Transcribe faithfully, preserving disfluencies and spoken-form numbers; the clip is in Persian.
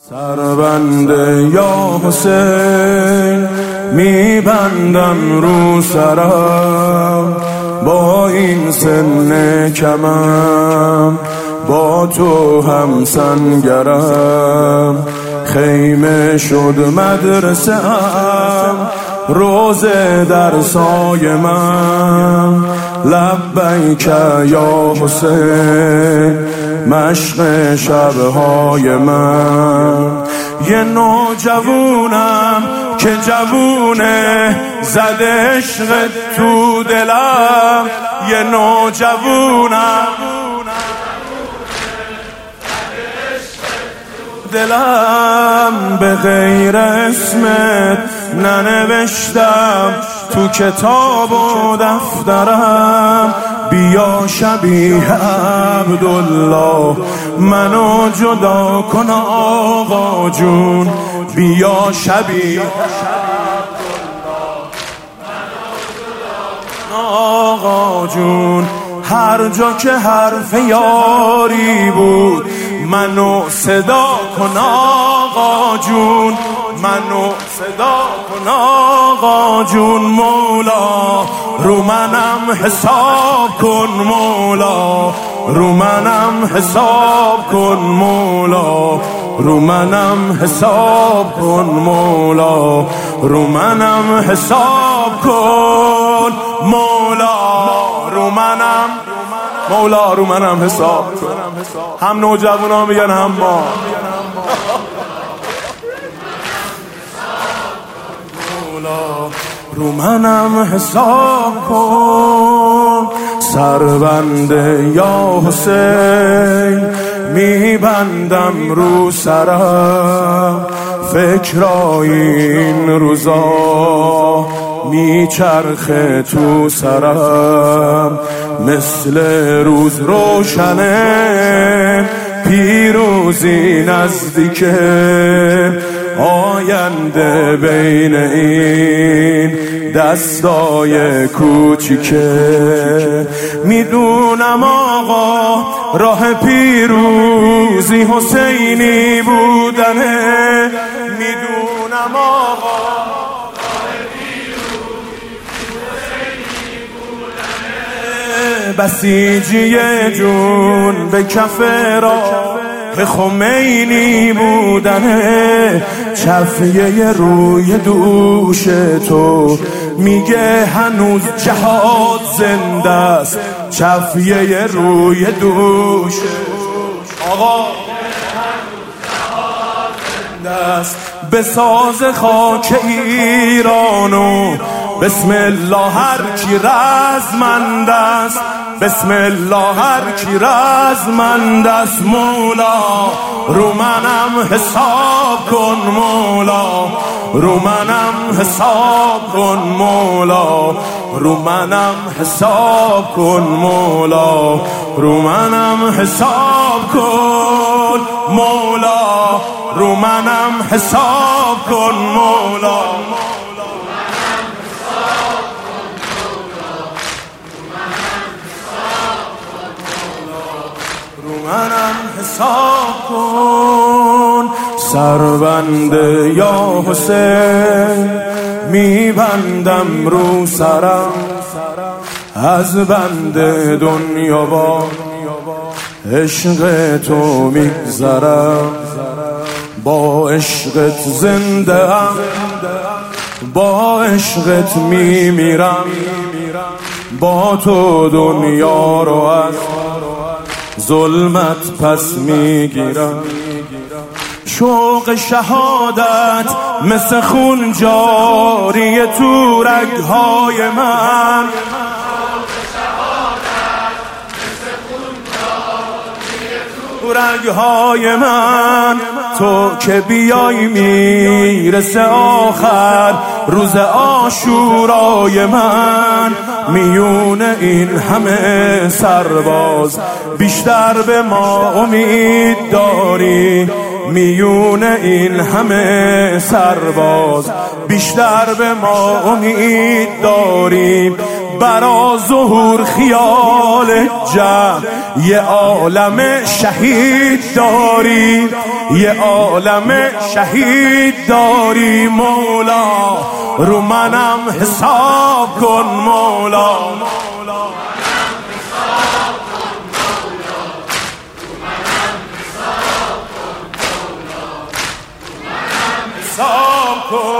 سربند یا حسین میبندم رو سرم، با این سن کمم با تو هم سنگرم. خیمه شد مدرسه ام، روزه در سایه من. لبیک یا حسین مشق شبهای من. یه نوجوونم که جوونه زد عشق تو دلم. یه نوجوونم دلم به غیر اسمت ننوشتم تو کتاب و دفترم. بیا شبیه عبدالله منو جدا کن آقا جون. بیا شبیه آقا جون. هر جا که حرف یاری بود منو صدا کن آقا جون. منو صدا کن آقا جون. مولا رو منم حساب کن مولا. رو منم حساب کن مولا. رو منم حساب کن مولا. رو منم حساب کن مولا. رو منم مولا رو منم حساب کن. هم نوجوانا میگن هم ما. مولا رو منم حساب کن. سربند یا حسین میبندم رو سرم. فکرای این روزا میچرخه تو سرم. مثل روز روشنه پیروزی نزدیکه. آینده بین این دستای کوچیکه. میدونم آقا راه پیروزی حسینی بودنه. میدونم آقا بسیجی جون به کف راه خمینی بودنه. چفیه روی دوش تو میگه هنوز جهاد زنده است. چفیه روی دوش آقا به ساز خاک ایرانو بسم الله هر کی رزمنده است. بسم الله هر کی رزمنده است. مولا رو منم حساب کن مولا. رو منم حساب کن مولا. رو منم حساب کن مولا. رو منم حساب کن مولا. رو منم حساب کن مولا. رو منم حساب کن. سربند یا حسین میبندم رو سرم. از بند دنیا با عشق تو میگذرم. با عشقت زنده ام، با عشقت میمیرم. با تو دنیا رو از ظلمت پس میگیرم. شوق شهادت مثل خون جاری تو رگهای من. رگهای من تو که بیای میرسه آخر روز عاشورای من. میون این همه سرباز بیشتر به ما امید داری. میون این همه سرباز بیشتر به ما امید داریم. برا ظهور خیال جمع یه عالم شهید داری، یه عالم شهید داری مولا، رو منم حساب کن مولا. حساب کن